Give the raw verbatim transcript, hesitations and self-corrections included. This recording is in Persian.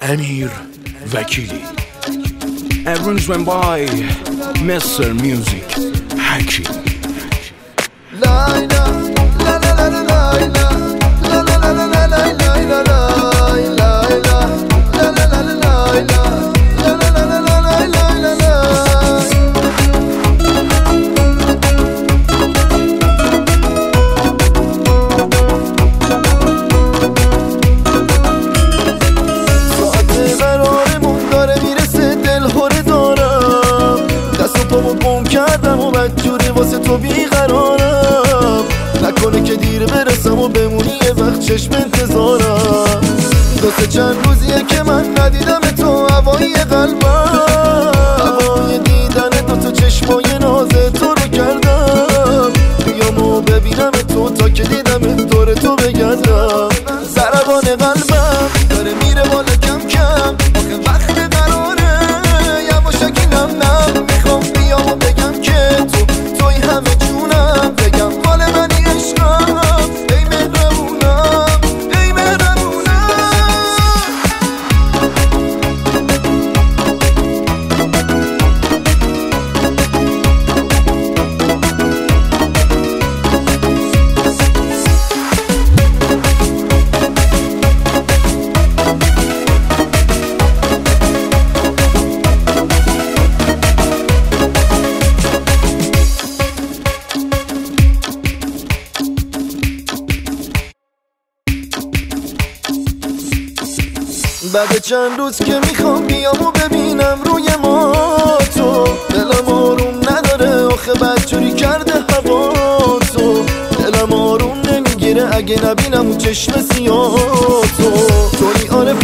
Amir Vakili. And runs went by Mister Music Hakim. کردم و بدجوری واسه تو بیقرارم، نکنه که دیر برسم و بمونی یه وقت چشم انتظارم. دو سه چند روزیه که من ندیدم تو هوای قلبم، هوای دیدن دو تا چشمای ناز تو رو کردم. بیامو ببینم تو تا که دیدم دور تو بگردم. ضربان قلبم داره میره بالا کم کم، آخه وقت قراره یواشکی نم نم. میخوام بیامو بگم که تو توی همه جونم، بگم مال منی عشقم. ای مهربونم ای مهربونم. بعد چند روز که میخوام بیامو ببینم روی ما تو، دلم آروم نداره آخه بدجوری کرده هوا تو. دلم آروم نمیگیره اگه نبینم اون چشم سیاه تو. توی عارف